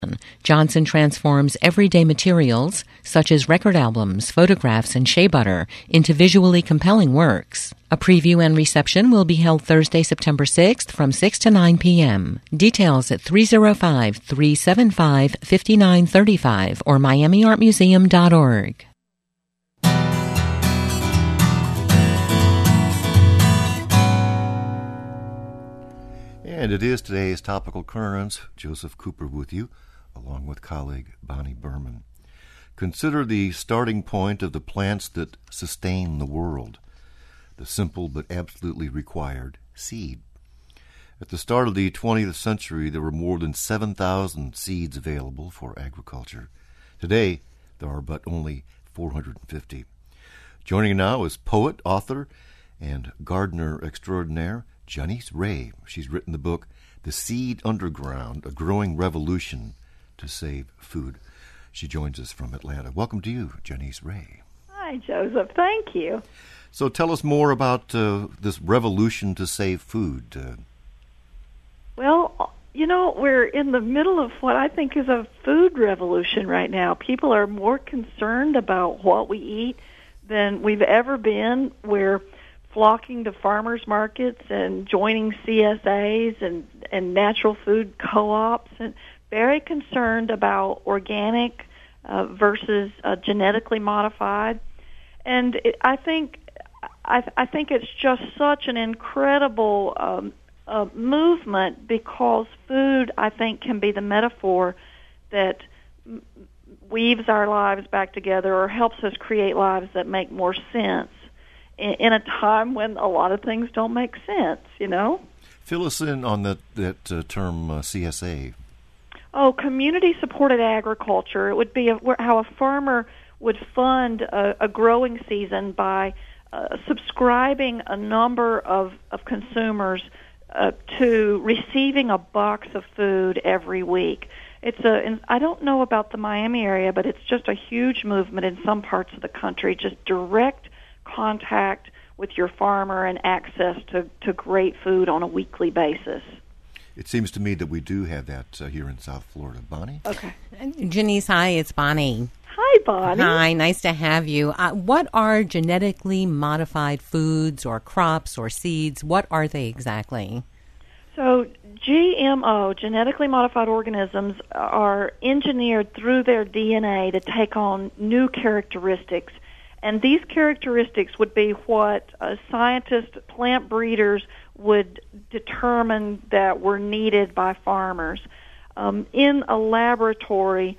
Johnson transforms everyday materials, such as record albums, photographs, and shea butter, into visually compelling works. A preview and reception will be held Thursday, September 6th from 6 to 9 p.m. Details at 305-375-5935 or miamiartmuseum.org. And it is today's Topical Currents. Joseph Cooper with you, along with colleague Bonnie Berman. Consider the starting point of the plants that sustain the world, the simple but absolutely required seed. At the start of the 20th century, there were more than 7,000 seeds available for agriculture. Today, there are but only 450. Joining now is poet, author, and gardener extraordinaire, Janice Ray. She's written the book, The Seed Underground, A Growing Revolution to Save Food. She joins us from Atlanta. Welcome to you, Janice Ray. Hi, Joseph. Thank you. So tell us more about this revolution to save food. Well, you know, we're in the middle of what I think is a food revolution right now. People are more concerned about what we eat than we've ever been. We're flocking to farmers markets and joining CSAs and natural food co-ops, and very concerned about organic versus genetically modified. And I think it's just such an incredible movement, because food, I think, can be the metaphor that weaves our lives back together or helps us create lives that make more sense in a time when a lot of things don't make sense, you know? Fill us in on that term CSA. Oh, community-supported agriculture. It would be how a farmer would fund a growing season by subscribing a number of consumers to receiving a box of food every week. I don't know about the Miami area, but it's just a huge movement in some parts of the country, just direct contact with your farmer and access to great food on a weekly basis. It seems to me that we do have that here in South Florida. Bonnie? Okay. Janice, hi, it's Bonnie. Hi, Bonnie. Hi, nice to have you. What are genetically modified foods or crops or seeds? What are they exactly? So GMO, genetically modified organisms, are engineered through their DNA to take on new characteristics. And these characteristics would be what scientists, plant breeders, would determine that were needed by farmers. In a laboratory,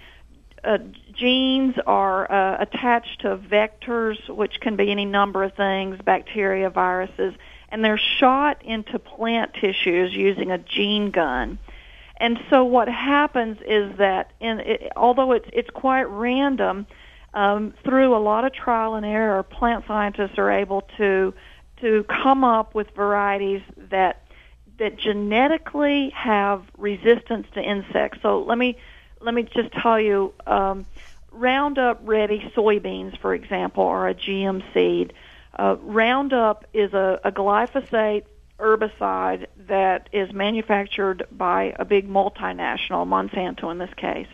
genes are attached to vectors, which can be any number of things, bacteria, viruses, and they're shot into plant tissues using a gene gun. And so what happens is that, although it's quite random, through a lot of trial and error, plant scientists are able to come up with varieties that genetically have resistance to insects. So let me just tell you, Roundup Ready soybeans, for example, are a GM seed. Roundup is a glyphosate herbicide that is manufactured by a big multinational, Monsanto in this case.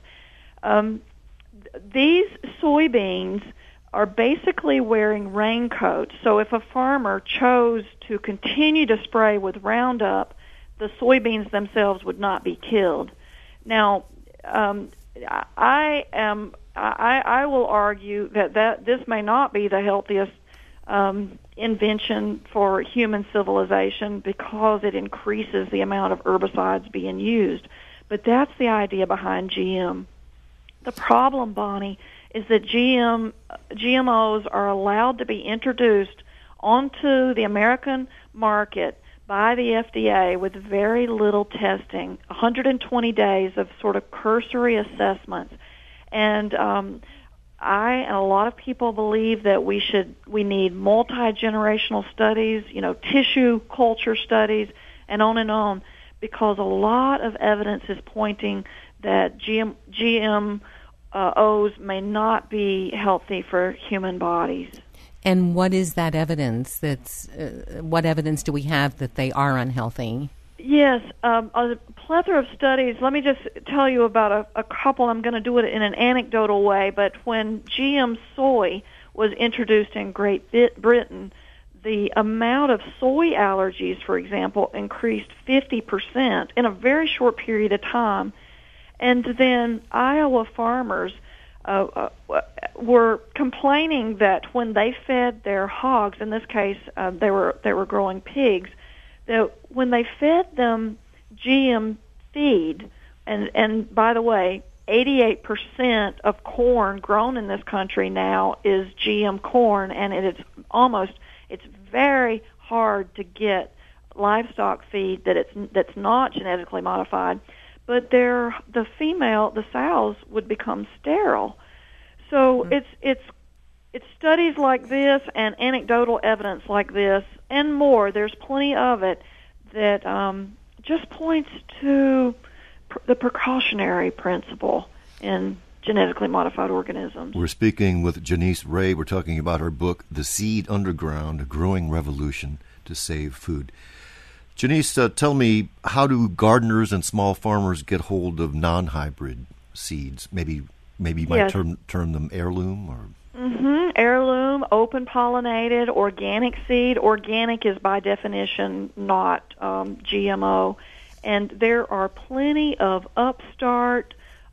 These soybeans are basically wearing raincoats. So if a farmer chose to continue to spray with Roundup, the soybeans themselves would not be killed. Now, I will argue that this may not be the healthiest invention for human civilization, because it increases the amount of herbicides being used. But that's the idea behind GM. The problem, Bonnie, is that GMOs are allowed to be introduced onto the American market by the FDA with very little testing, 120 days of sort of cursory assessments. And I and a lot of people believe that we need multi-generational studies, tissue culture studies, and on, because a lot of evidence is pointing that GMOs may not be healthy for human bodies. And what is that evidence? What evidence do we have that they are unhealthy? Yes, plethora of studies. Let me just tell you about a couple. I'm going to do it in an anecdotal way, but when GM soy was introduced in Great Britain, the amount of soy allergies, for example, increased 50% in a very short period of time. And then Iowa farmers were complaining that when they fed their hogs, in this case they were growing pigs, that when they fed them GM feed, and by the way, 88% of corn grown in this country now is GM corn, and it's very hard to get livestock feed that's not genetically modified. But the sows would become sterile. So it's studies like this and anecdotal evidence like this and more. There's plenty of it that just points to the precautionary principle in genetically modified organisms. We're speaking with Janice Ray. We're talking about her book, The Seed Underground, A Growing Revolution to Save Food. Janice, tell me, how do gardeners and small farmers get hold of non-hybrid seeds? Maybe you might term them heirloom or... Heirloom, open-pollinated, organic seed. Organic is by definition not GMO. And there are plenty of upstart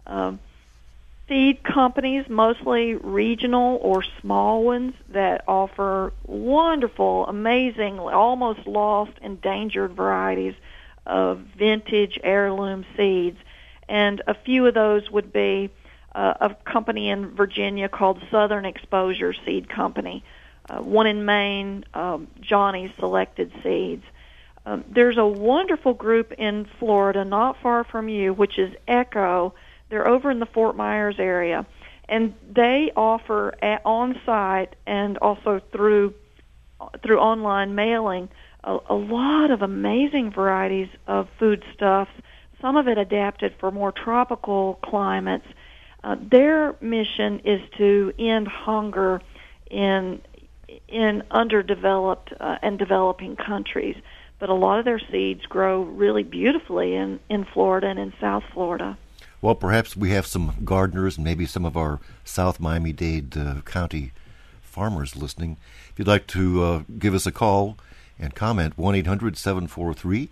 seed companies, mostly regional or small ones, that offer wonderful, amazing, almost lost, endangered varieties of vintage heirloom seeds. And a few of those would be a company in Virginia called Southern Exposure Seed Company, one in Maine, Johnny's Selected Seeds. There's a wonderful group in Florida, not far from you, which is ECHO. They're over in the Fort Myers area, and they offer on-site and also through online mailing a lot of amazing varieties of foodstuffs, some of it adapted for more tropical climates. Their mission is to end hunger in underdeveloped and developing countries. But a lot of their seeds grow really beautifully in Florida and in South Florida. Well, perhaps we have some gardeners and maybe some of our South Miami-Dade County farmers listening. If you'd like to give us a call and comment, 1-800-743-9576.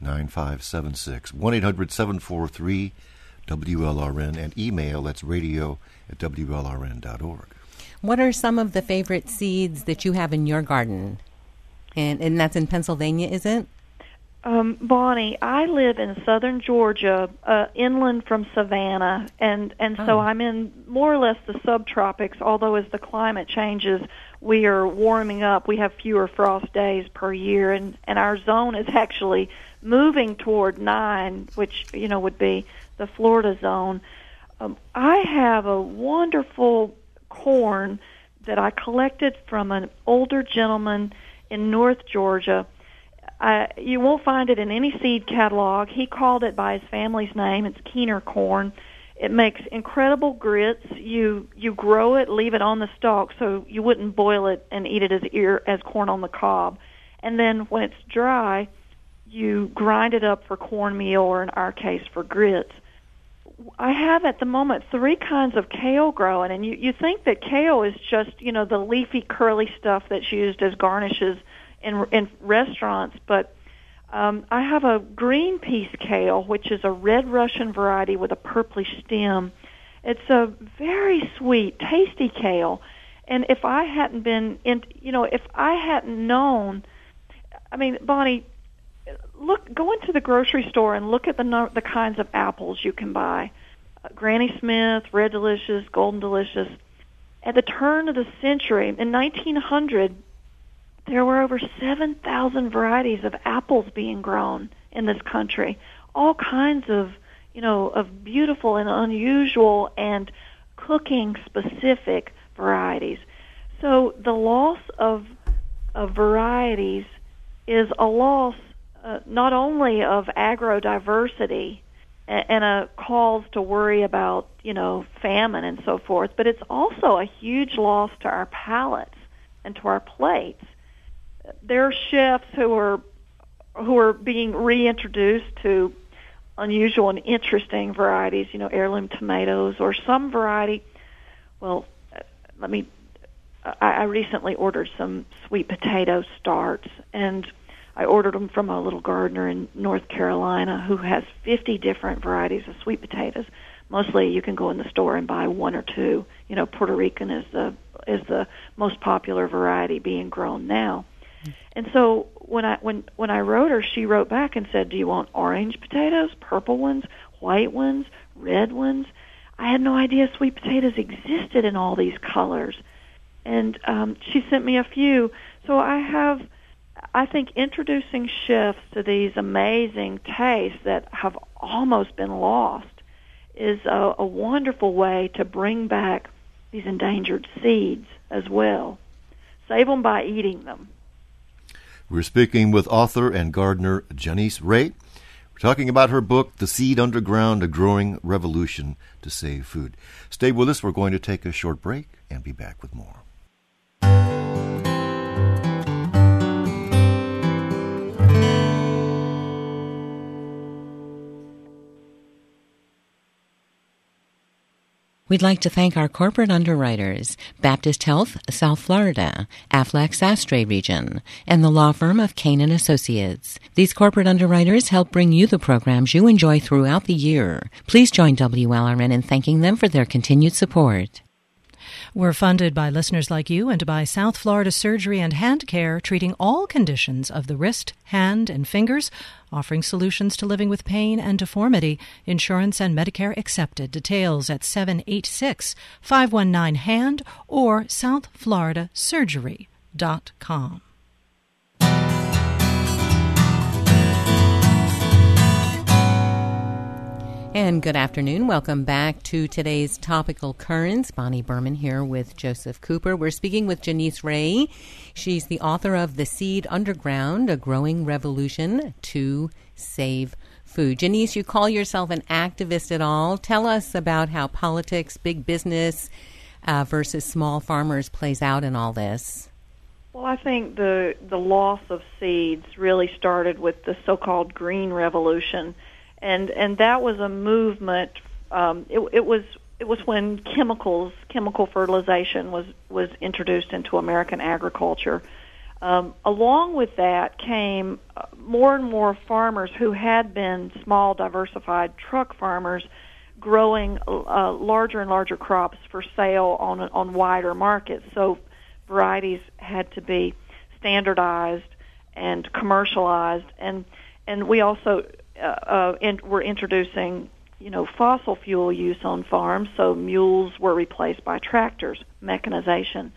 1-800-743-WLRN, and email, that's radio@WLRN.org. What are some of the favorite seeds that you have in your garden? And that's in Pennsylvania, is it? Bonnie, I live in southern Georgia, inland from Savannah, and so I'm in more or less the subtropics, although as the climate changes, we are warming up. We have fewer frost days per year, and our zone is actually moving toward 9, which, would be the Florida zone. I have a wonderful corn that I collected from an older gentleman in North Georgia. You won't find it in any seed catalog. He called it by his family's name. It's Keener corn. It makes incredible grits. You grow it, leave it on the stalk, so you wouldn't boil it and eat it as corn on the cob. And then when it's dry, you grind it up for cornmeal, or in our case for grits. I have at the moment 3 kinds of kale growing, and you think that kale is just, the leafy, curly stuff that's used as garnishes in restaurants, but I have a green peas kale, which is a red Russian variety with a purplish stem. It's a very sweet, tasty kale, and if I hadn't known, Bonnie, go into the grocery store and look at the kinds of apples you can buy. Granny Smith, Red Delicious, Golden Delicious. At the turn of the century, in 1900, there were over 7,000 varieties of apples being grown in this country. All kinds of beautiful and unusual and cooking-specific varieties. So the loss of varieties is a loss not only of agrodiversity and a cause to worry about, famine and so forth, but it's also a huge loss to our palates and to our plates. There are chefs who are being reintroduced to unusual and interesting varieties, heirloom tomatoes, or some variety. Well, I recently ordered some sweet potato starts, and I ordered them from a little gardener in North Carolina who has 50 different varieties of sweet potatoes. Mostly you can go in the store and buy one or two. Puerto Rican is the most popular variety being grown now. And so when I wrote her, she wrote back and said, "Do you want orange potatoes, purple ones, white ones, red ones?" I had no idea sweet potatoes existed in all these colors. And she sent me a few. So I think introducing chefs to these amazing tastes that have almost been lost is a wonderful way to bring back these endangered seeds as well. Save them by eating them. We're speaking with author and gardener Janice Ray. We're talking about her book, The Seed Underground, A Growing Revolution to Save Food. Stay with us. We're going to take a short break and be back with more. We'd like to thank our corporate underwriters, Baptist Health, South Florida, Aflac Sastre Region, and the law firm of Kane & Associates. These corporate underwriters help bring you the programs you enjoy throughout the year. Please join WLRN in thanking them for their continued support. We're funded by listeners like you and by South Florida Surgery and Hand Care, treating all conditions of the wrist, hand, and fingers, offering solutions to living with pain and deformity. Insurance and Medicare accepted. Details at 786-519-HAND or southfloridasurgery.com. And good afternoon. Welcome back to today's Topical Currents. Bonnie Berman here with Joseph Cooper. We're speaking with Janice Ray. She's the author of The Seed Underground, A Growing Revolution to Save Food. Janice, you call yourself an activist at all. Tell us about how politics, big business versus small farmers plays out in all this. Well, I think the loss of seeds really started with the so-called Green Revolution. And that was a movement. It was when chemical fertilization was introduced into American agriculture. Along with that came more and more farmers who had been small, diversified truck farmers, growing larger and larger crops for sale on wider markets. So varieties had to be standardized and commercialized, and we also we're introducing, fossil fuel use on farms, so mules were replaced by tractors, mechanization.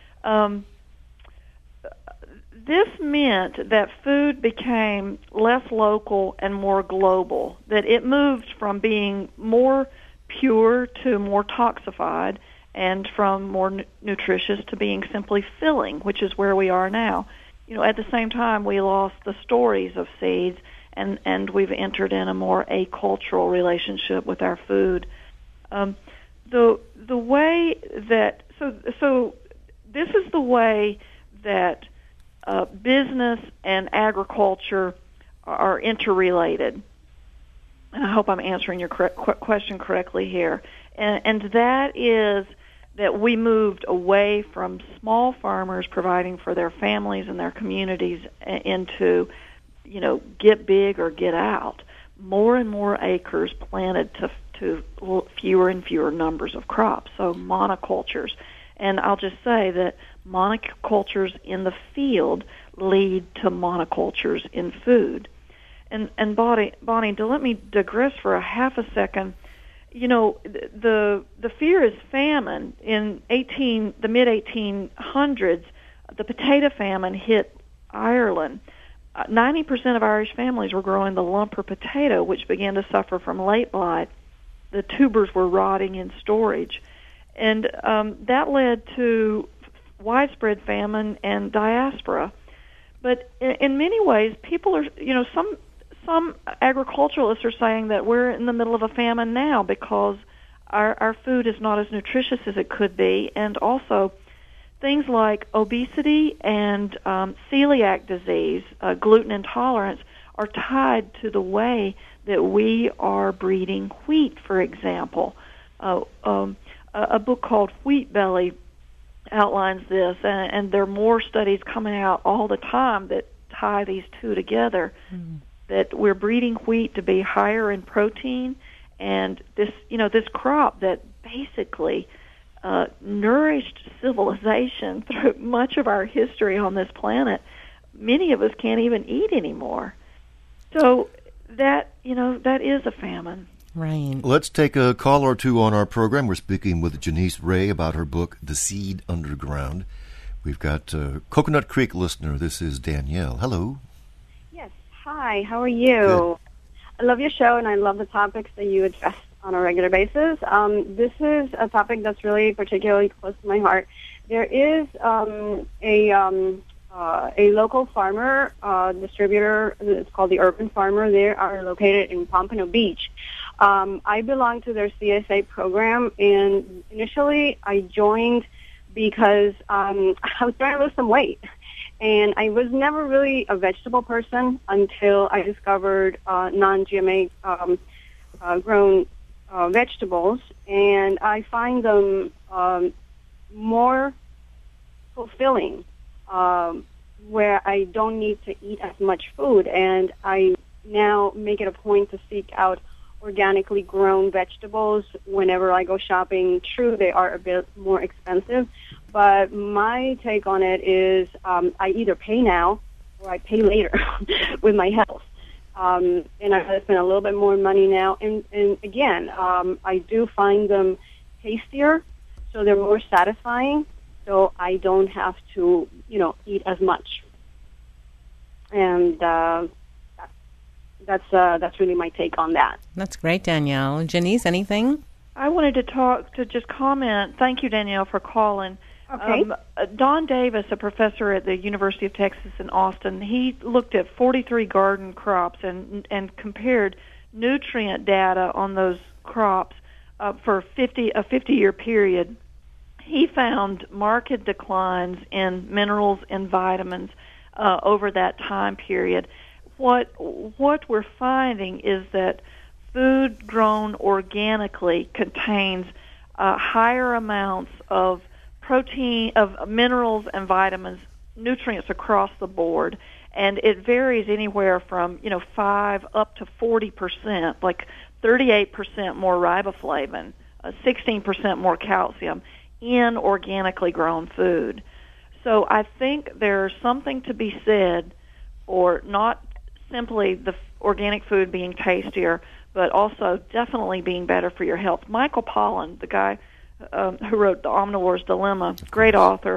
This meant that food became less local and more global, that it moved from being more pure to more toxified, and from more nutritious to being simply filling, which is where we are now. At the same time, we lost the stories of seeds, and we've entered in a more acultural relationship with our food. The way that so this is the way that business and agriculture are interrelated. And I hope I'm answering your question correctly here. And that is that we moved away from small farmers providing for their families and their communities into get big or get out. More and more acres planted to fewer and fewer numbers of crops, so monocultures. And I'll just say that monocultures in the field lead to monocultures in food. And Bonnie, let me digress for a half a second. The fear is famine. In the mid-1800s, the potato famine hit Ireland. 90% of Irish families were growing the lumper potato, which began to suffer from late blight. The tubers were rotting in storage. And that led to widespread famine and diaspora. But in many ways, people are, some agriculturalists are saying that we're in the middle of a famine now because our food is not as nutritious as it could be, and also things like obesity and celiac disease, gluten intolerance, are tied to the way that we are breeding wheat, for example. A book called Wheat Belly outlines this, and there are more studies coming out all the time that tie these two together, that we're breeding wheat to be higher in protein, and this crop that basically nourished civilization through much of our history on this planet, many of us can't even eat anymore. So that is a famine. Right. Let's take a call or two on our program. We're speaking with Janice Ray about her book, The Seed Underground. We've got Coconut Creek listener. This is Danielle. Hello. Yes. Hi. How are you? Good. I love your show, and I love the topics that you address on a regular basis. This is a topic that's really particularly close to my heart. There is a local farmer distributor. It's called the Urban Farmer. They are located in Pompano Beach. I belong to their CSA program, and initially I joined because I was trying to lose some weight. And I was never really a vegetable person until I discovered non-GMO grown vegetables, and I find them more fulfilling, where I don't need to eat as much food, and I now make it a point to seek out organically grown vegetables whenever I go shopping. True, they are a bit more expensive, but my take on it is I either pay now or I pay later with my health. And I spend a little bit more money now. And again, I do find them tastier, so they're more satisfying, so I don't have to, eat as much. And that's really my take on that. That's great, Danielle. Janice, anything? I wanted to just comment. Thank you, Danielle, for calling. Okay. Don Davis, a professor at the University of Texas in Austin, he looked at 43 garden crops and compared nutrient data on those crops for a 50-year period. He found marked declines in minerals and vitamins over that time period. What we're finding is that food grown organically contains higher amounts of protein, of minerals and vitamins, nutrients across the board, and it varies anywhere from 5 up to 40%, like 38% more riboflavin, 16% more calcium in organically grown food. So I think there's something to be said for not simply the organic food being tastier, but also definitely being better for your health. Michael Pollan, the guy who wrote The Omnivore's Dilemma, great author,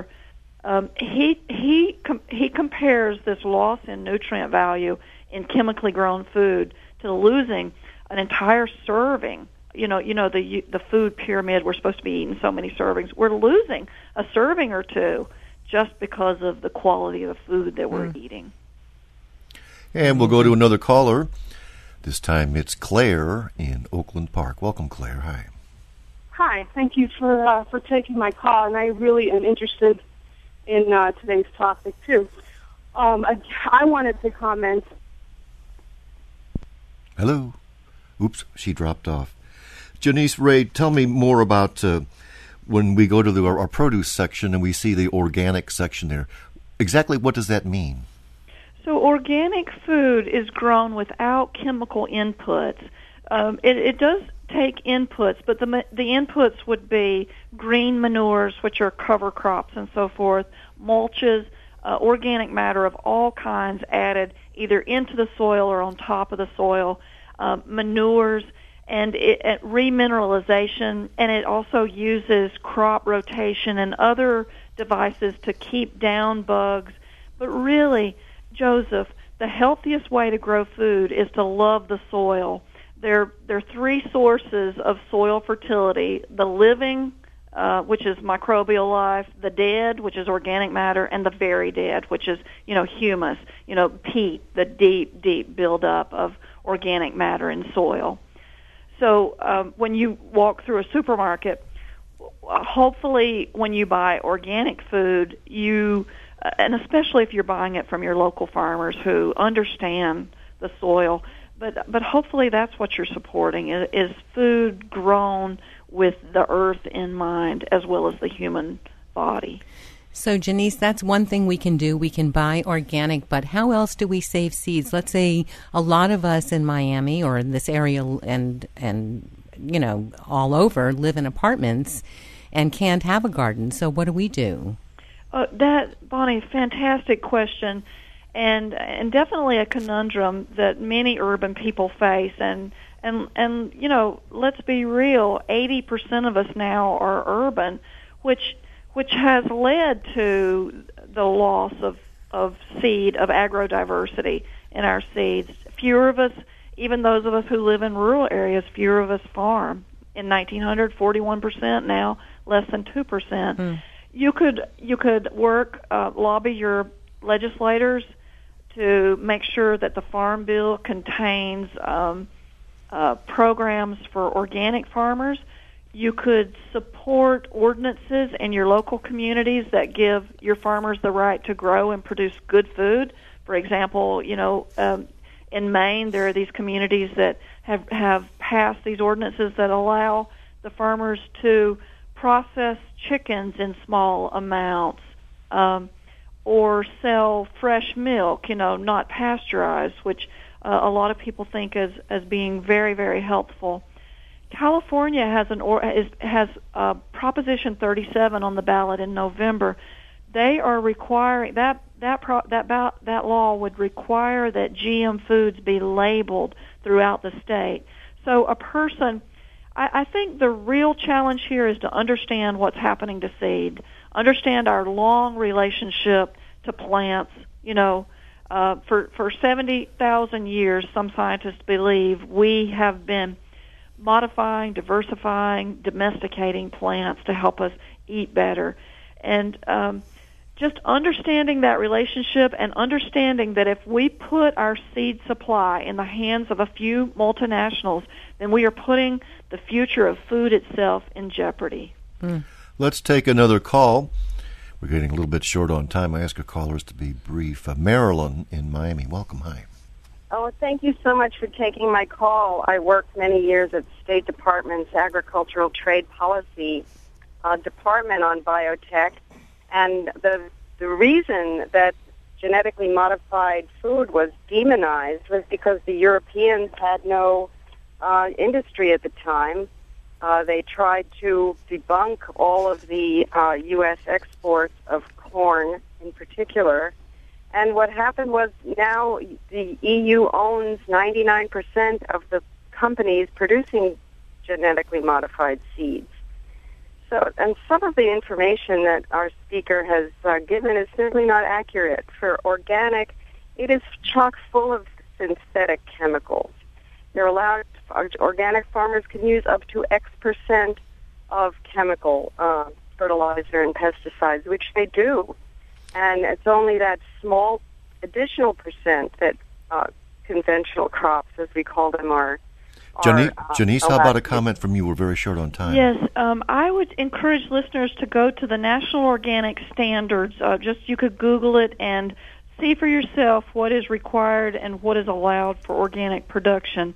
he compares this loss in nutrient value in chemically grown food to losing an entire serving. The food pyramid, we're supposed to be eating so many servings. We're losing a serving or two just because of the quality of the food that we're eating. And we'll go to another caller. This time it's Claire in Oakland Park. Welcome, Claire. Hi. Hi. Thank you for taking my call, and I really am interested in today's topic, too. I wanted to comment. Hello. Oops, she dropped off. Janice Ray, tell me more about when we go to our produce section and we see the organic section there. Exactly what does that mean? So organic food is grown without chemical inputs. It does take inputs, but the inputs would be green manures, which are cover crops and so forth, mulches, organic matter of all kinds added either into the soil or on top of the soil, manures, and remineralization, and it also uses crop rotation and other devices to keep down bugs. But really, Joseph, the healthiest way to grow food is to love the soil. There are three sources of soil fertility: the living, which is microbial life; the dead, which is organic matter; and the very dead, which is humus, peat, the deep buildup of organic matter in soil. So when you walk through a supermarket, hopefully when you buy organic food, and especially if you're buying it from your local farmers who understand the soil. But hopefully that's what you're supporting is food grown with the earth in mind as well as the human body. So, Janice, that's one thing we can do. We can buy organic, but how else do we save seeds? Let's say a lot of us in Miami or in this area and you know, all over live in apartments and can't have a garden. So what do we do? Bonnie, fantastic question, and definitely a conundrum that many urban people face. And you know, let's be real, 80% of us now are urban, which has led to the loss of agrodiversity in our seeds. Fewer of us, even those of us who live in rural areas, fewer of us farm. In 1900, 41%, now less than 2%. You could work, lobby your legislators to make sure that the Farm Bill contains programs for organic farmers. You could support ordinances in your local communities that give your farmers the right to grow and produce good food. For example, you know, in Maine, there are these communities that have passed these ordinances that allow the farmers to process chickens in small amounts or sell fresh milk, you know, not pasteurized, which a lot of people think as being very, very helpful. California has Proposition 37 on the ballot in November. They are requiring that law would require that GM foods be labeled throughout the state. So a person, I think the real challenge here is to understand what's happening to seed, understand our long relationship to plants. You know, for 70,000 years, some scientists believe we have been modifying, diversifying, domesticating plants to help us eat better. And just understanding that relationship and understanding that if we put our seed supply in the hands of a few multinationals, then we are putting the future of food itself in jeopardy. Let's take another call. We're getting a little bit short on time. I ask our callers to be brief. Marilyn in Miami, welcome. Hi. Oh, thank you so much for taking my call. I worked many years at State Department's Agricultural Trade Policy Department on biotech, and the reason that genetically modified food was demonized was because the Europeans had no industry at the time. They tried to debunk all of the U.S. exports of corn in particular. And what happened was now the EU owns 99% of the companies producing genetically modified seeds. So, and some of the information that our speaker has given is simply not accurate. For organic, it is chock full of synthetic chemicals. They're allowed, organic farmers can use up to X% of chemical fertilizer and pesticides, which they do. And it's only that small additional percent that conventional crops, as we call them, are Janice, how about a comment from you? We're very short on time. Yes, I would encourage listeners to go to the National Organic Standards. You could Google it and see for yourself what is required and what is allowed for organic production.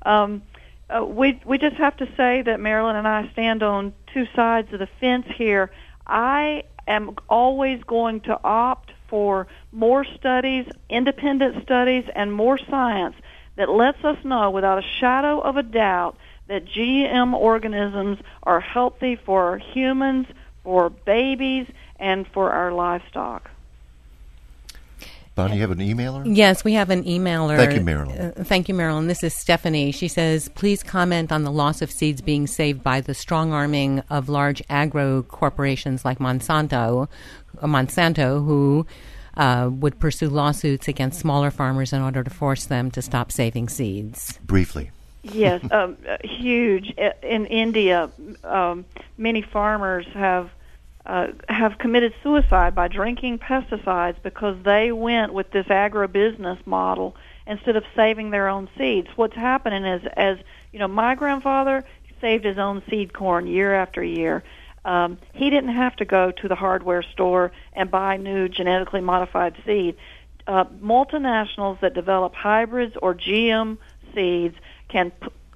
We just have to say that Marilyn and I stand on two sides of the fence here. I am always going to opt for more studies, independent studies, and more science that lets us know without a shadow of a doubt that GM organisms are healthy for humans, for babies, and for our livestock. Bonnie, you have an emailer? Yes, we have an emailer. Thank you, Marilyn. Thank you, Marilyn. This is Stephanie. She says, please comment on the loss of seeds being saved by the strong-arming of large agro corporations like Monsanto, who would pursue lawsuits against smaller farmers in order to force them to stop saving seeds. Briefly. Yes, huge. In India, many farmers have committed suicide by drinking pesticides because they went with this agribusiness model instead of saving their own seeds. What's happening is, as you know, my grandfather saved his own seed corn year after year. He didn't have to go to the hardware store and buy new genetically modified seed. multinationals that develop hybrids or GM seeds can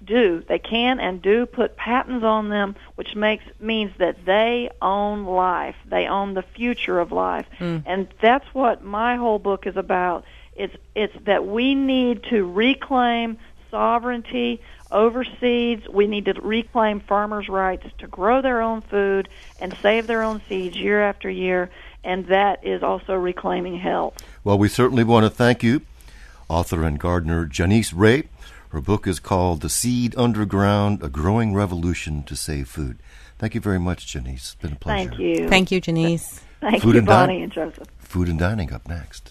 put patents on them, which means that they own life. They own the future of life. And that's what my whole book is about. It's that we need to reclaim sovereignty over seeds. We need to reclaim farmers' rights to grow their own food and save their own seeds year after year, and that is also reclaiming health. Well, we certainly want to thank you, author and gardener Janice Ray. Her book is called The Seed Underground, A Growing Revolution to Save Food. Thank you very much, Janice. It's been a pleasure. Thank you. Thank you, Janice. Thank you, Bonnie and Joseph. Food and Dining up next.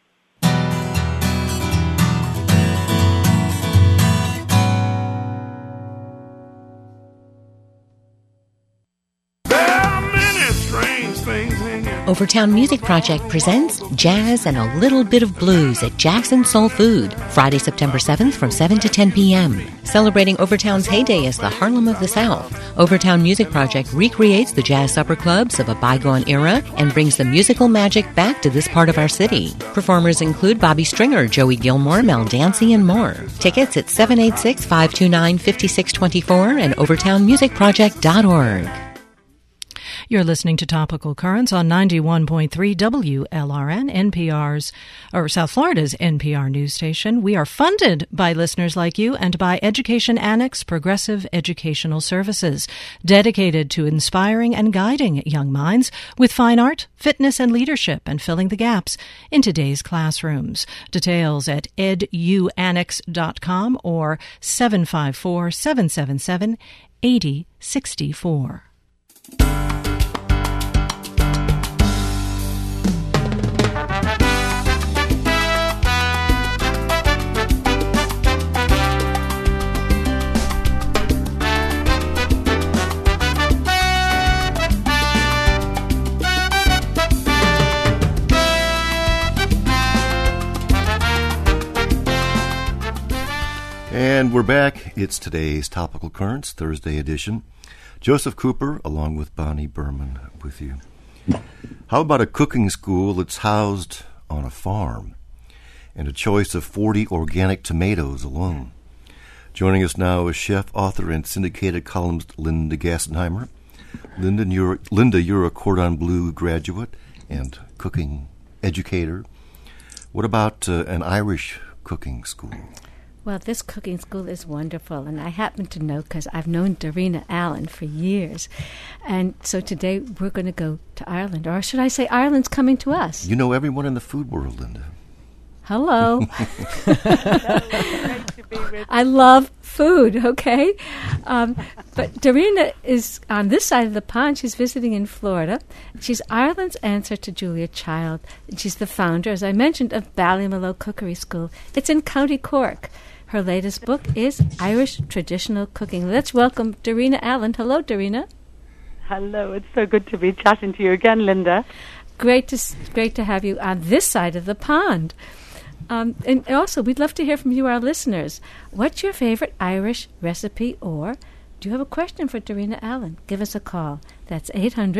Overtown Music Project presents Jazz and a Little Bit of Blues at Jackson Soul Food, Friday, September 7th from 7 to 10 p.m. Celebrating Overtown's heyday as the Harlem of the South, Overtown Music Project recreates the jazz supper clubs of a bygone era and brings the musical magic back to this part of our city. Performers include Bobby Stringer, Joey Gilmore, Mel Dancy, and more. Tickets at 786-529-5624 and overtownmusicproject.org. You're listening to Topical Currents on 91.3 WLRN, South Florida's NPR news station. We are funded by listeners like you and by Education Annex Progressive Educational Services, dedicated to inspiring and guiding young minds with fine art, fitness, and leadership, and filling the gaps in today's classrooms. Details at eduannex.com or 754-777-8064. And we're back. It's today's Topical Currents, Thursday edition. Joseph Cooper, along with Bonnie Berman, with you. How about a cooking school that's housed on a farm and a choice of 40 organic tomatoes alone? Joining us now is chef, author, and syndicated columnist Linda Gassenheimer. Linda, you're a Cordon Bleu graduate and cooking educator. What about an Irish cooking school? Well, this cooking school is wonderful, and I happen to know because I've known Darina Allen for years. And so today we're going to go to Ireland, or should I say Ireland's coming to us. You know everyone in the food world, Linda. Hello. I love food, okay? But Darina is on this side of the pond. She's visiting in Florida. She's Ireland's answer to Julia Child. She's the founder, as I mentioned, of Ballymaloe Cookery School. It's in County Cork. Her latest book is Irish Traditional Cooking. Let's welcome Darina Allen. Hello, Darina. Hello. It's so good to be chatting to you again, Linda. Great to have you on this side of the pond. And also, we'd love to hear from you, our listeners. What's your favorite Irish recipe, or do you have a question for Darina Allen? Give us a call. That's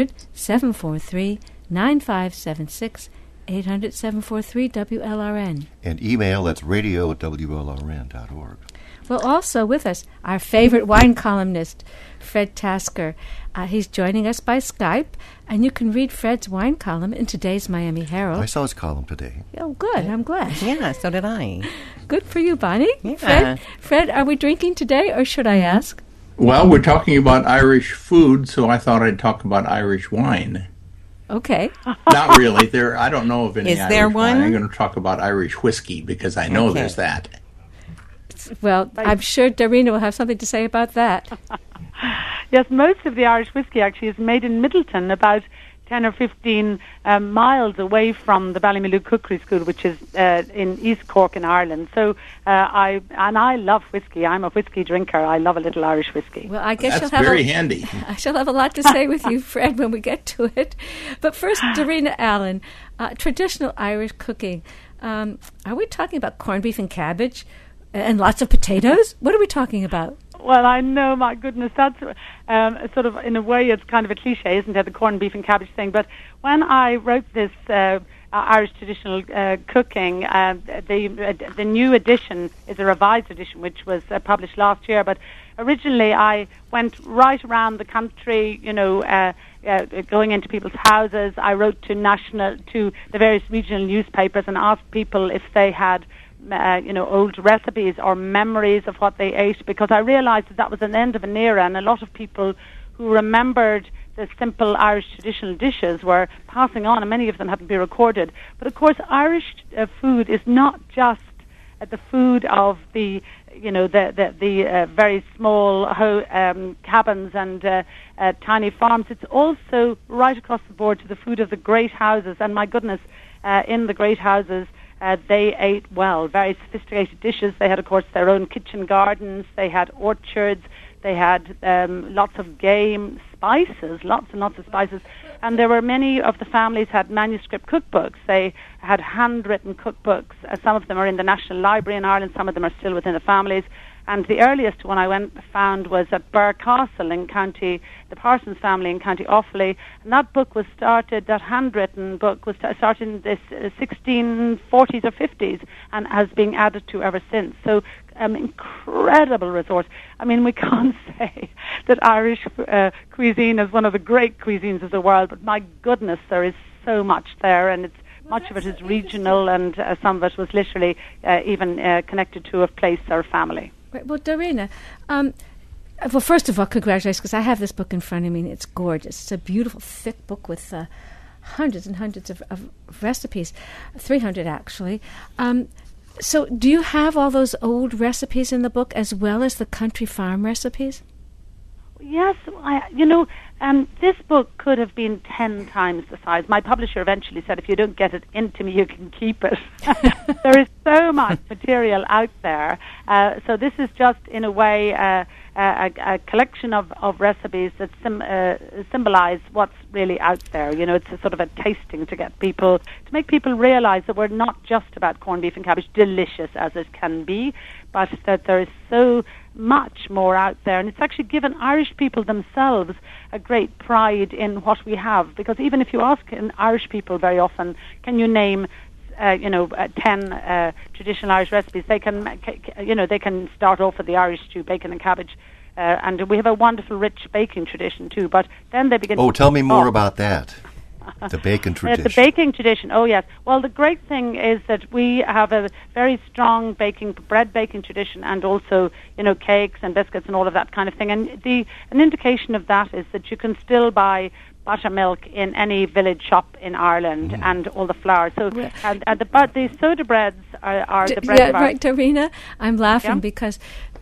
800-743-9576, 800-743-WLRN. And email, that's radio@WLRN.org. Well, also with us, our favorite wine columnist, Fred Tasker. He's joining us by Skype, and you can read Fred's wine column in today's Miami Herald. I saw his column today. Oh, good. I'm glad. Yeah, so did I. Good for you, Bonnie. Yeah. Fred, are we drinking today, or should I ask? Well, we're talking about Irish food, so I thought I'd talk about Irish wine. Okay. Not really. I don't know of any Is Irish there one? I'm going to talk about Irish whiskey because I know there's that. Well, I'm sure Darina will have something to say about that. Yes, most of the Irish whiskey actually is made in Middleton, about 10 or 15 miles away from the Ballymaloe Cookery School, which is in East Cork in Ireland. So I love whiskey. I'm a whiskey drinker. I love a little Irish whiskey. Well, I guess That's very handy. I shall have a lot to say with you, Fred, when we get to it. But first, Darina Allen, traditional Irish cooking. Are we talking about corned beef and cabbage and lots of potatoes? What are we talking about? Well, I know, my goodness, that's sort of, in a way, it's kind of a cliche, isn't it, the corned beef and cabbage thing. But when I wrote this Irish traditional cooking. The new edition is a revised edition, which was published last year. But originally, I went right around the country, going into people's houses. I wrote to the various regional newspapers and asked people if they had old recipes or memories of what they ate, because I realized that was an end of an era, and a lot of people who remembered the simple Irish traditional dishes were passing on, and many of them hadn't been recorded. But of course, Irish food is not just the food of the very small cabins and tiny farms. It's also right across the board to the food of the great houses. And my goodness, in the great houses, they ate well, very sophisticated dishes. They had, of course, their own kitchen gardens. They had orchards. They had lots of game, spices, lots and lots of spices. And there were many of the families had manuscript cookbooks. They had handwritten cookbooks. Some of them are in the National Library in Ireland. Some of them are still within the families. And the earliest one I found was at Birr Castle in the Parsons family in County Offaly. And that handwritten book was started in the 1640s or 50s and has been added to ever since. So incredible resource. I mean, we can't say that Irish cuisine is one of the great cuisines of the world, but my goodness, there is so much there, and much of it is regional, and some of it was literally even connected to a place or a family. Right. Well, Darina, well, first of all, congratulations, because I have this book in front of me, and it's gorgeous. It's a beautiful, thick book with hundreds and hundreds of recipes, 300 actually. So do you have all those old recipes in the book as well as the country farm recipes? Yes, this book could have been 10 times the size. My publisher eventually said, if you don't get it into me, you can keep it. There is so much material out there. So this is just, in a way, a collection of recipes that symbolize what's really out there. It's a sort of a tasting to make people realize that we're not just about corned beef and cabbage, delicious as it can be, but that there is so much more out there. And it's actually given Irish people themselves a great pride in what we have, because even if you ask Irish people very often, can you name 10 traditional Irish recipes, they can start off with the Irish stew, bacon and cabbage, and we have a wonderful rich baking tradition too, but then they begin tell me more about that. The bacon tradition. The baking tradition, oh yes. Well, the great thing is that we have a very strong bread baking tradition, and also, cakes and biscuits and all of that kind of thing. And an indication of that is that you can still buy buttermilk in any village shop in Ireland, and all the flour. So, and the soda breads are the bread. Yeah, right, Darina. I'm laughing because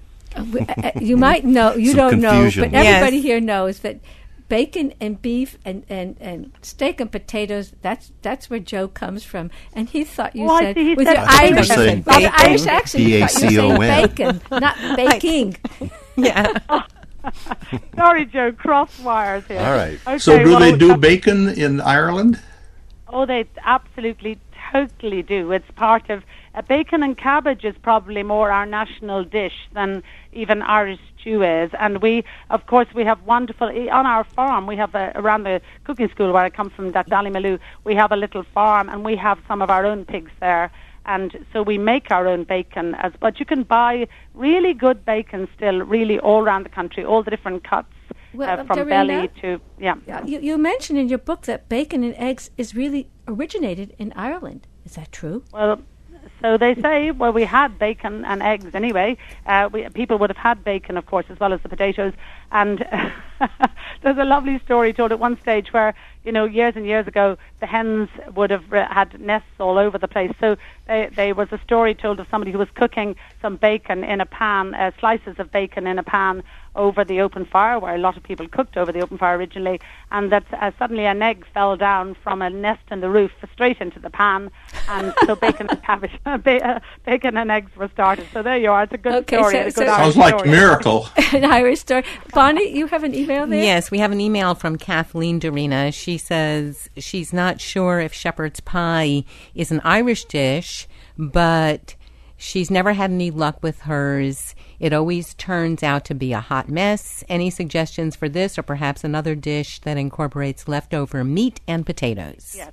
you might know, you Some don't confusion. know, but everybody here knows that bacon and beef and steak and potatoes, that's where Joe comes from. And he thought you said, with your Irish accent, he thought you were saying bacon, not baking. Yeah. Sorry, Joe, cross wires here. All right. Okay, so do they do bacon in Ireland? Oh, they absolutely, totally do. It's part of... bacon and cabbage is probably more our national dish than even Irish stew is. And we have wonderful... On our farm, we have around the cooking school where I come from, that Ballymaloo, we have a little farm, and we have some of our own pigs there. And so we make our own bacon, but you can buy really good bacon still, really all around the country, all the different cuts, from Darina, belly to... Yeah. You mentioned in your book that bacon and eggs is really originated in Ireland. Is that true? Well, so they say. Well, we had bacon and eggs anyway. People would have had bacon, of course, as well as the potatoes. And there's a lovely story told at one stage where, years and years ago, the hens would have had nests all over the place. So there was a story told of somebody who was cooking some bacon in a pan, slices of bacon in a pan over the open fire, where a lot of people cooked over the open fire originally, and that suddenly an egg fell down from a nest in the roof straight into the pan, and so bacon and cabbage, bacon and eggs were started. So there you are. It's a good story. Sounds like a miracle. An Irish story. Bonnie, you have an email there? Yes, we have an email from Kathleen Darina. She says she's not sure if shepherd's pie is an Irish dish, but she's never had any luck with hers. It always turns out to be a hot mess. Any suggestions for this, or perhaps another dish that incorporates leftover meat and potatoes? Yes.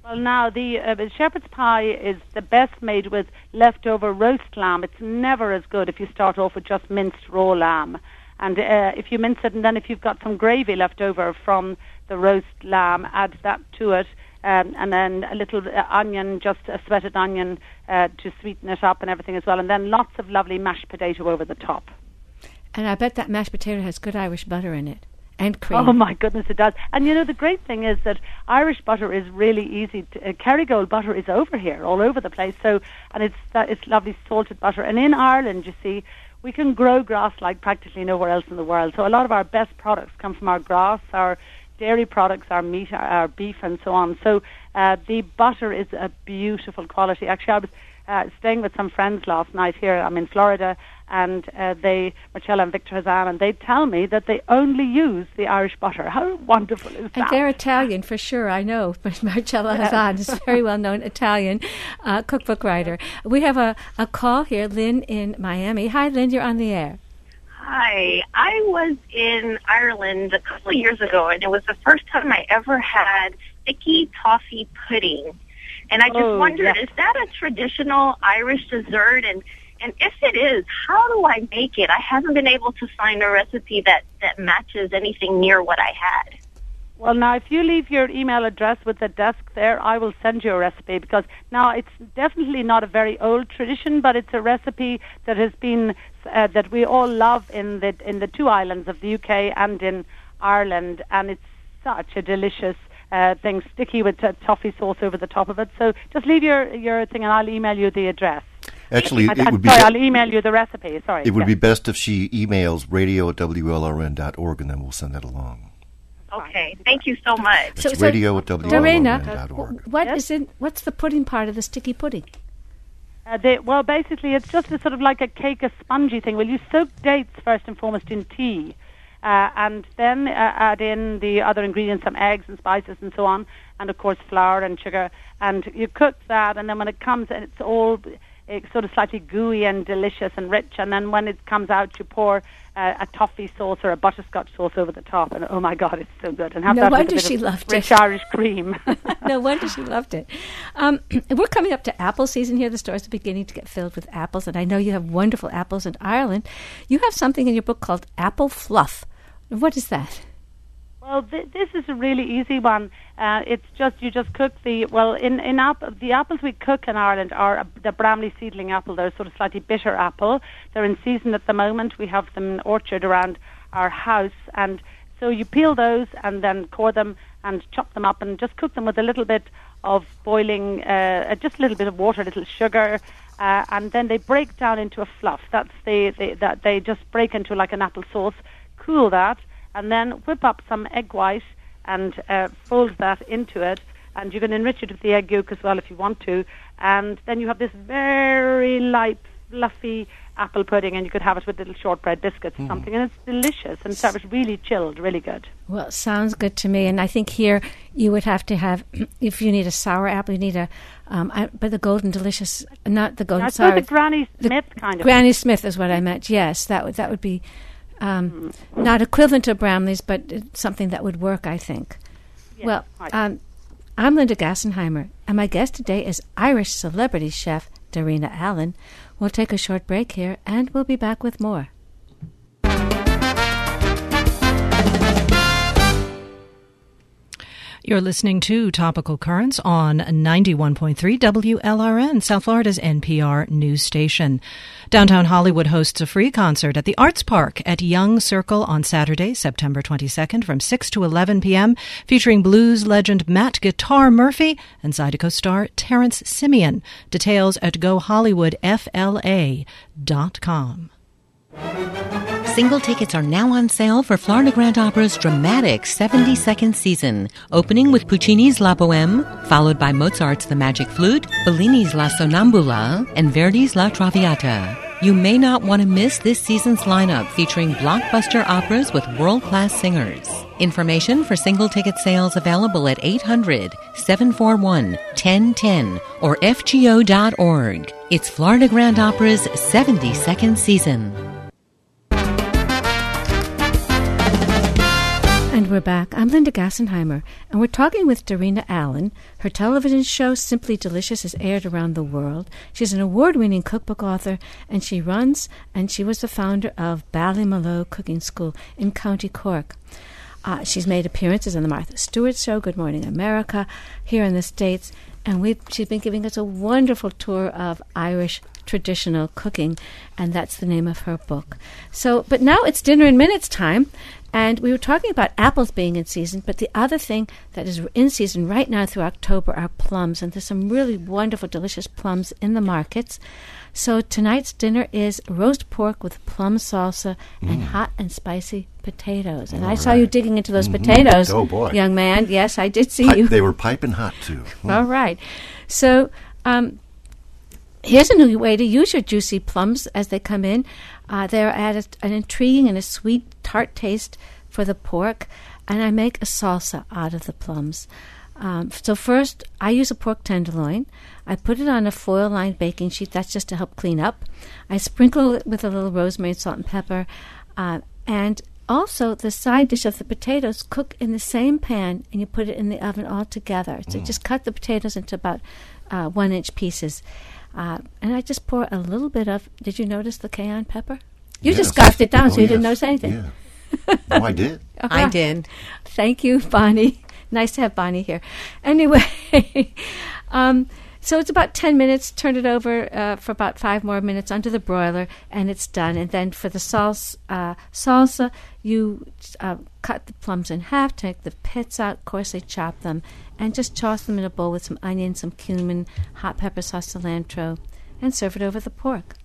Well, now, the shepherd's pie is the best made with leftover roast lamb. It's never as good if you start off with just minced raw lamb. And if you mince it, and then if you've got some gravy left over from the roast lamb, add that to it. And then a little onion, just a sweated onion to sweeten it up and everything as well. And then lots of lovely mashed potato over the top. And I bet that mashed potato has good Irish butter in it. And cream. Oh, my goodness, it does. And, you know, the great thing is that Irish butter is really easy. Kerrygold butter is over here, all over the place. So, and it's lovely salted butter. And in Ireland, you see, we can grow grass like practically nowhere else in the world. So a lot of our best products come from our grass, our dairy products, our meat, our beef, and so on. So the butter is a beautiful quality. Actually, I was staying with some friends last night here. I'm in Florida, and Marcella and Victor Hazan, and they tell me that they only use the Irish butter. How wonderful is that? And they're Italian, for sure, I know. But Marcella Hazan is a very well-known Italian cookbook writer. We have a call here, Lynn in Miami. Hi, Lynn, you're on the air. Hi. I was in Ireland a couple of years ago, and it was the first time I ever had sticky toffee pudding. And I just wondered, is that a traditional Irish dessert? And if it is, how do I make it? I haven't been able to find a recipe that matches anything near what I had. Well, now, if you leave your email address with the desk there, I will send you a recipe, because now it's definitely not a very old tradition, but it's a recipe that has been that we all love in the two islands of the UK and in Ireland, and it's such a delicious thing, sticky with toffee sauce over the top of it. So just leave your thing, and I'll email you the address. Actually, it would be... Sorry, I'll email you the recipe. Sorry. It would be best if she emails radio@wlrn.org, and then we'll send that along. Okay, thank you so much. It's radio@wlrn.org. What's the pudding part of the sticky pudding? Well, basically, it's just a sort of like a cake, a spongy thing. Well, you soak dates first and foremost in tea, and then add in the other ingredients, some eggs and spices and so on, and of course flour and sugar, and you cook that, and then when it comes, it's all sort of slightly gooey and delicious and rich, and then when it comes out, you pour a toffee sauce or a butterscotch sauce over the top, and oh my God, it's so good. And have no that wonder with a she bit of loved rich it. Irish cream. No wonder she loved it. We're coming up to apple season here. The stores are beginning to get filled with apples, and I know you have wonderful apples in Ireland. You have something in your book called apple fluff. What is that? Well, this is a really easy one. It's just, you just cook the apples we cook in Ireland are the Bramley seedling apple. They're sort of slightly bitter apple. They're in season at the moment. We have them in orchard around our house, and so you peel those and then core them and chop them up and just cook them with a little bit of boiling, just a little bit of water, a little sugar, and then they break down into a fluff. That they just break into like an apple sauce. Cool that, and then whip up some egg white and fold that into it, and you can enrich it with the egg yolk as well if you want to, and then you have this very light, fluffy apple pudding, and you could have it with little shortbread biscuits or something, and it's delicious, and serve it really chilled, really good. Well, sounds good to me, and I think here you would have to have, if you need a sour apple, you need but the golden delicious, not the golden, sorry. The Granny Smith kind of. Granny Smith is what I meant, yes, that would be... not equivalent to Bramley's, but something that would work, I think. Yes, well, I'm Linda Gassenheimer, and my guest today is Irish celebrity chef Darina Allen. We'll take a short break here, and we'll be back with more. You're listening to Topical Currents on 91.3 WLRN, South Florida's NPR news station. Downtown Hollywood hosts a free concert at the Arts Park at Young Circle on Saturday, September 22nd from 6 to 11 p.m., featuring blues legend Matt Guitar Murphy and Zydeco star Terrence Simeon. Details at gohollywoodfla.com. Single tickets are now on sale for Florida Grand Opera's dramatic 72nd season, opening with Puccini's La Bohème, followed by Mozart's The Magic Flute, Bellini's La Sonnambula, and Verdi's La Traviata. You may not want to miss this season's lineup featuring blockbuster operas with world-class singers. Information for single ticket sales available at 800-741-1010 or fgo.org. It's Florida Grand Opera's 72nd season. And we're back. I'm Linda Gassenheimer, and we're talking with Darina Allen. Her television show, Simply Delicious, is aired around the world. She's an award-winning cookbook author, and she was the founder of Ballymaloe Cooking School in County Cork. She's made appearances on the Martha Stewart Show, Good Morning America, here in the States, and she's been giving us a wonderful tour of Irish traditional cooking, and that's the name of her book. But now it's Dinner in Minutes time, and we were talking about apples being in season, but the other thing that is in season right now through October are plums, and there's some really wonderful, delicious plums in the markets. So tonight's dinner is roast pork with plum salsa and hot and spicy potatoes. And I saw you digging into those potatoes, young man. Yes, I did see you. They were piping hot, too. All right. So here's a new way to use your juicy plums as they come in. They're at an intriguing and a sweet, tart taste for the pork, and I make a salsa out of the plums. So first, I use a pork tenderloin. I put it on a foil-lined baking sheet. That's just to help clean up. I sprinkle it with a little rosemary, salt, and pepper. And also, the side dish of the potatoes cook in the same pan, and you put it in the oven all together. So just cut the potatoes into about 1-inch pieces. And I just pour a little bit of, did you notice the cayenne pepper? You just scarfed it down, so you didn't notice anything. Yeah. Oh, I did. I did. Thank you, Bonnie. Nice to have Bonnie here. Anyway, so it's about 10 minutes. Turn it over for about 5 more minutes under the broiler, and it's done. And then for the salsa, you cut the plums in half, take the pits out, coarsely chop them, and just toss them in a bowl with some onion, some cumin, hot pepper sauce, cilantro, and serve it over the pork.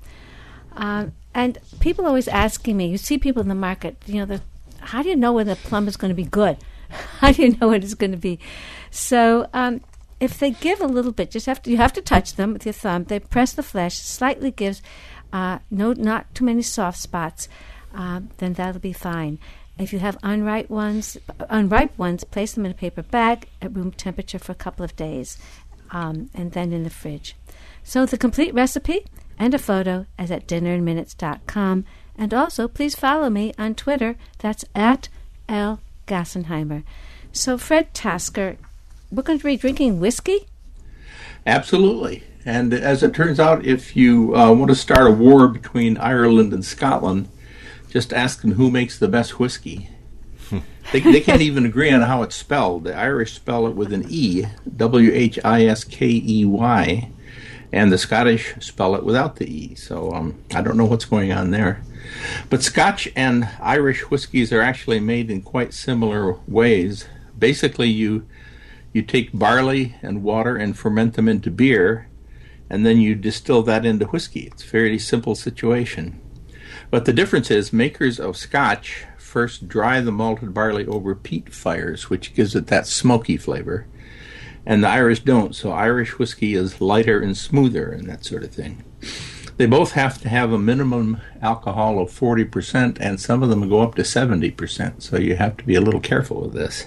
And people always asking me, you see people in the market, how do you know when the plum is going to be good? How do you know when it's going to be? So if they give a little bit, you have to touch them with your thumb. They press the flesh, slightly gives not too many soft spots, then that'll be fine. If you have unripe ones, place them in a paper bag at room temperature for a couple of days, and then in the fridge. So the complete recipe and a photo is at dinnerinminutes.com. And also, please follow me on Twitter. That's at L. Gassenheimer. So, Fred Tasker, we're going to be drinking whiskey? Absolutely. And as it turns out, if you want to start a war between Ireland and Scotland, just ask them who makes the best whiskey. They can't even agree on how it's spelled. The Irish spell it with an E, Whiskey, and the Scottish spell it without the E. So I don't know what's going on there. But Scotch and Irish whiskeys are actually made in quite similar ways. Basically, you take barley and water and ferment them into beer, and then you distill that into whiskey. It's a fairly simple situation. But the difference is makers of Scotch first dry the malted barley over peat fires, which gives it that smoky flavor. And the Irish don't, so Irish whiskey is lighter and smoother and that sort of thing. They both have to have a minimum alcohol of 40%, and some of them go up to 70%, so you have to be a little careful with this.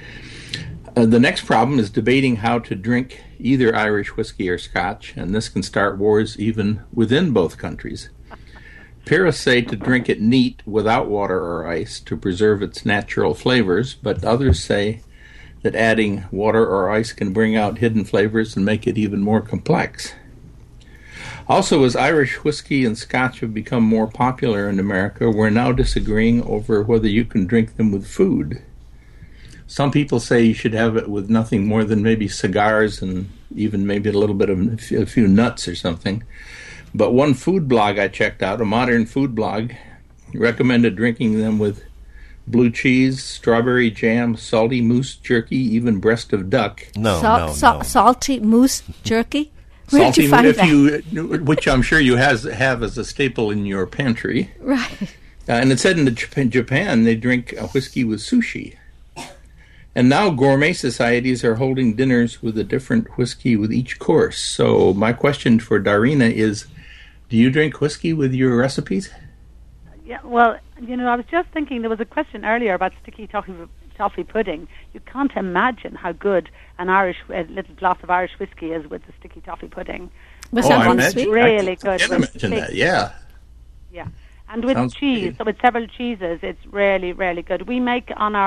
The next problem is debating how to drink either Irish whiskey or Scotch, and this can start wars even within both countries. Purists say to drink it neat without water or ice to preserve its natural flavors, but others say that adding water or ice can bring out hidden flavors and make it even more complex. Also, as Irish whiskey and Scotch have become more popular in America, we're now disagreeing over whether you can drink them with food. Some people say you should have it with nothing more than maybe cigars and even maybe a little bit of a few nuts or something. But one food blog I checked out, a modern food blog, recommended drinking them with blue cheese, strawberry jam, salty moose jerky, even breast of duck. No. Salty moose jerky? Where did you find that? Which I'm sure you have as a staple in your pantry. Right. And it said in Japan they drink a whiskey with sushi. And now gourmet societies are holding dinners with a different whiskey with each course. So my question for Darina is, do you drink whiskey with your recipes? Yeah, well, I was just thinking, there was a question earlier about sticky toffee pudding. You can't imagine how good a little glass of Irish whiskey is with the sticky toffee pudding. Was that sweet? Really good. I can imagine that, yeah. Yeah, and with cheese, so with several cheeses, it's really, really good. We make on our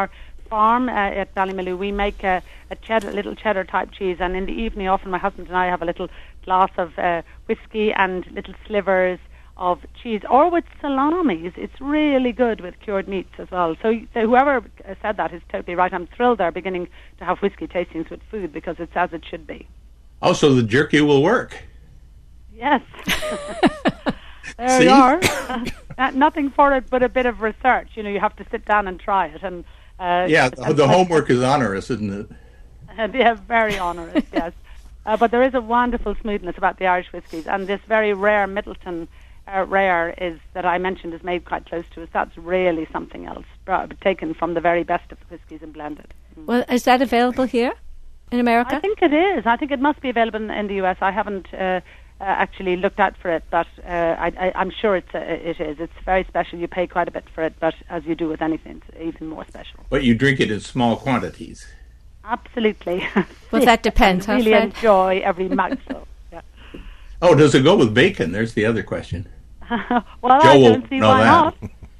farm at Ballymaloe, we make a little cheddar type cheese, and in the evening often my husband and I have a little glass of whiskey and little slivers of cheese, or with salamis. It's really good with cured meats as well. So whoever said that is totally right. I'm thrilled they're beginning to have whiskey tastings with food because it's as it should be. Oh, so the jerky will work. Yes. There you are. Nothing for it but a bit of research. You have to sit down and try it. And the homework is onerous, isn't it? Yeah, very onerous, yes. But there is a wonderful smoothness about the Irish whiskies, and this very rare Middleton rare is that I mentioned is made quite close to us. That's really something else, taken from the very best of the whiskies and blended. Well, is that available here in America? I think it is. I think it must be available in the US. I haven't actually looked out for it, but I'm sure it is. It's very special. You pay quite a bit for it, but as you do with anything, it's even more special. But you drink it in small quantities. Absolutely. Well, that depends. I really enjoy every mouthful. Yeah. Oh, does it go with bacon? There's the other question. Well, Joe I don't see why not.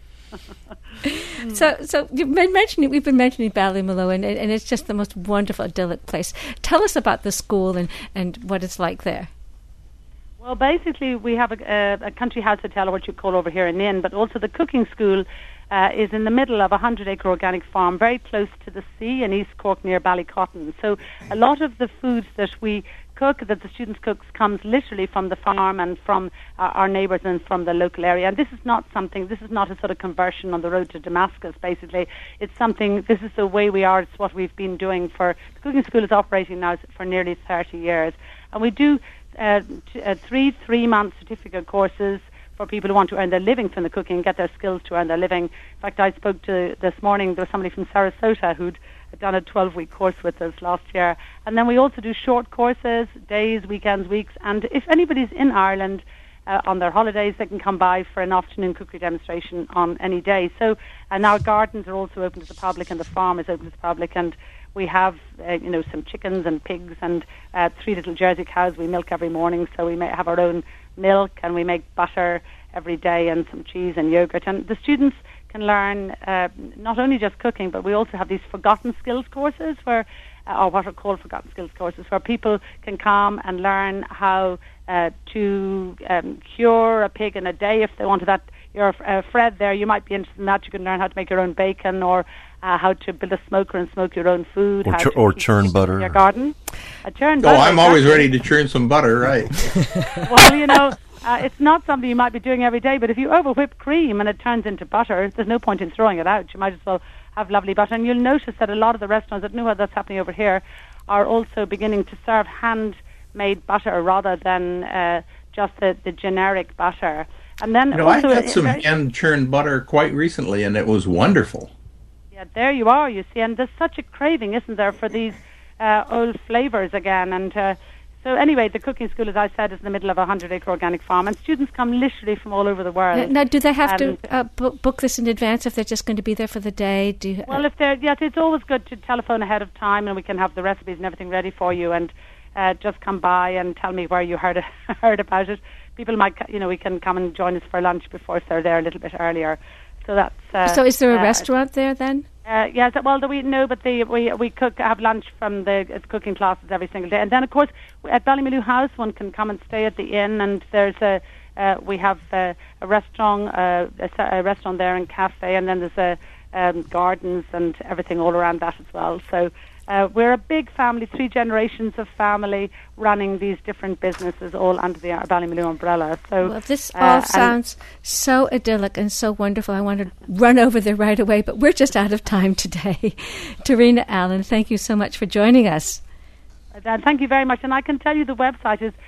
So we've been mentioning Ballymaloe, and it's just the most wonderful, idyllic place. Tell us about the school and what it's like there. Well, basically, we have a country house hotel, or what you call over here an inn, but also the cooking school is in the middle of a 100-acre organic farm, very close to the sea in East Cork near Ballycotton. So a lot of the foods that we cook, that the students cook, comes literally from the farm and from our neighbours and from the local area. And this is not a sort of conversion on the road to Damascus, basically. This is the way we are. It's what we've been doing the cooking school is operating now for nearly 30 years. And we do 3-month certificate courses for people who want to earn their living from the cooking, get their skills to earn their living. In fact, I spoke to this morning, there was somebody from Sarasota who'd done a 12-week course with us last year. And then we also do short courses, days, weekends, weeks. And if anybody's in Ireland on their holidays, they can come by for an afternoon cookery demonstration on any day. So, and our gardens are also open to the public, and the farm is open to the public. And we have, some chickens and pigs and 3 little Jersey cows we milk every morning. So we may have our own milk, and we make butter every day and some cheese and yogurt. And the students can learn not only just cooking, but we also have these forgotten skills courses or what are called forgotten skills courses, where people can come and learn how to cure a pig in a day if they wanted that. You're Fred there, you might be interested in that. You can learn how to make your own bacon, or how to build a smoker and smoke your own food, or churn butter in your garden. Churn butter. I'm always ready to churn some butter, right? Well, it's not something you might be doing every day, but if you over-whip cream and it turns into butter, there's no point in throwing it out. You might as well have lovely butter. And you'll notice that a lot of the restaurants that know how that's happening over here are also beginning to serve handmade butter rather than just the generic butter. And then I had some hand-churned butter quite recently, and it was wonderful. Yeah, there you are, you see. And there's such a craving, isn't there, for these old flavors again. And so anyway, the cooking school, as I said, is in the middle of a 100-acre organic farm, and students come literally from all over the world. Now, do they have to book this in advance if they're just going to be there for the day? Well, it's always good to telephone ahead of time, and we can have the recipes and everything ready for you, and just come by and tell me where you heard about it. People might, we can come and join us for lunch before if they're there a little bit earlier. So that's. So is there a restaurant there then? Yes, well, we have lunch from the cooking classes every single day, and then of course at Ballymaloe House one can come and stay at the inn, and there's we have a restaurant there and cafe, and then there's gardens and everything all around that as well. So we're a big family, 3 generations of family running these different businesses all under the Ballymaloe umbrella. So well, this all sounds so idyllic and so wonderful. I want to run over there right away, but we're just out of time today. Tarina Allen, thank you so much for joining us. Thank you very much. And I can tell you the website is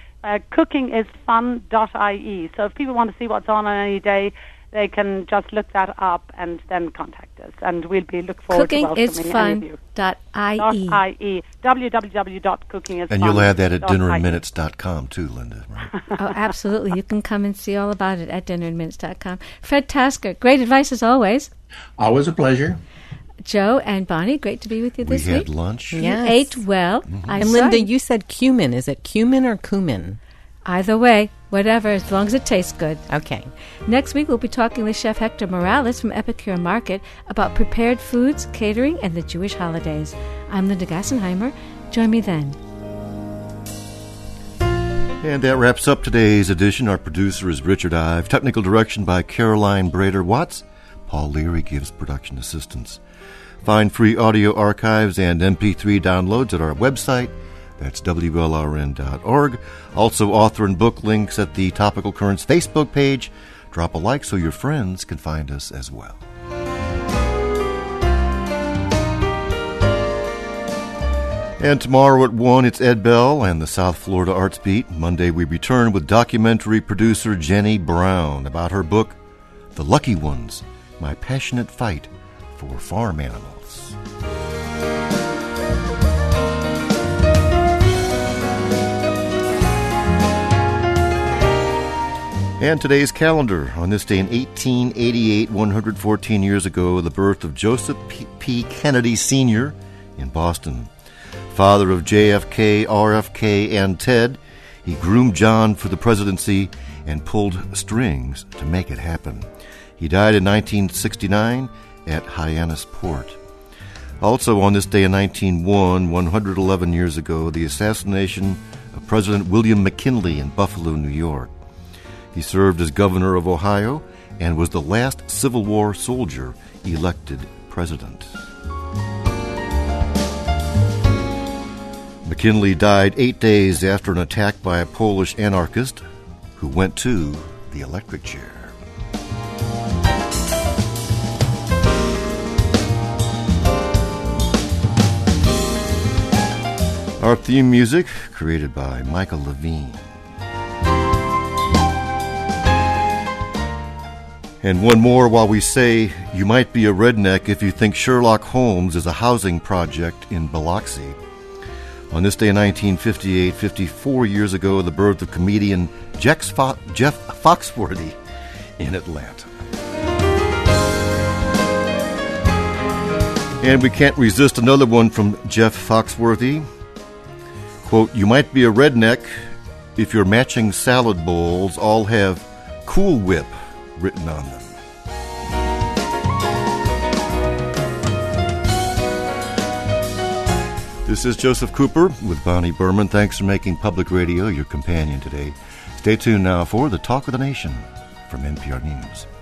cookingisfun.ie. So if people want to see what's on any day, they can just look that up and then contact us, and we'll look forward to welcoming any of you. Cookingisfun.ie. www.cookingisfun.ie. And you'll add that at dinnerandminutes.com too, Linda, right? Oh, absolutely. You can come and see all about it at dinnerandminutes.com. Fred Tasker, great advice as always. Always a pleasure. Joe and Bonnie, great to be with you this week. We had lunch. Yes. You ate well. Mm-hmm. And Linda, you said cumin. Is it cumin or cumin? Either way, Whatever, as long as it tastes good. Okay. Next week, we'll be talking with Chef Hector Morales from Epicure Market about prepared foods, catering, and the Jewish holidays. I'm Linda Gassenheimer. Join me then. And that wraps up today's edition. Our producer is Richard Ive. Technical direction by Caroline Brader-Watts. Paul Leary gives production assistance. Find free audio archives and MP3 downloads at our website. That's WLRN.org. Also, author and book links at the Topical Currents Facebook page. Drop a like so your friends can find us as well. And tomorrow at 1, it's Ed Bell and the South Florida Arts Beat. Monday, we return with documentary producer Jenny Brown about her book, The Lucky Ones, My Passionate Fight for Farm Animals. And today's calendar. On this day in 1888, 114 years ago, the birth of Joseph P. Kennedy Sr. in Boston. Father of JFK, RFK, and Ted, he groomed John for the presidency and pulled strings to make it happen. He died in 1969 at Hyannis Port. Also on this day in 1901, 111 years ago, the assassination of President William McKinley in Buffalo, New York. He served as governor of Ohio and was the last Civil War soldier elected president. McKinley died 8 days after an attack by a Polish anarchist who went to the electric chair. Our theme music, created by Michael Levine. And one more while we say you might be a redneck if you think Sherlock Holmes is a housing project in Biloxi. On this day in 1958, 54 years ago, the birth of comedian Jeff Foxworthy in Atlanta. And we can't resist another one from Jeff Foxworthy. Quote, you might be a redneck if your matching salad bowls all have Cool Whip written on them. This is Joseph Cooper with Bonnie Berman. Thanks for making Public Radio your companion today. Stay tuned now for the Talk of the Nation from NPR News.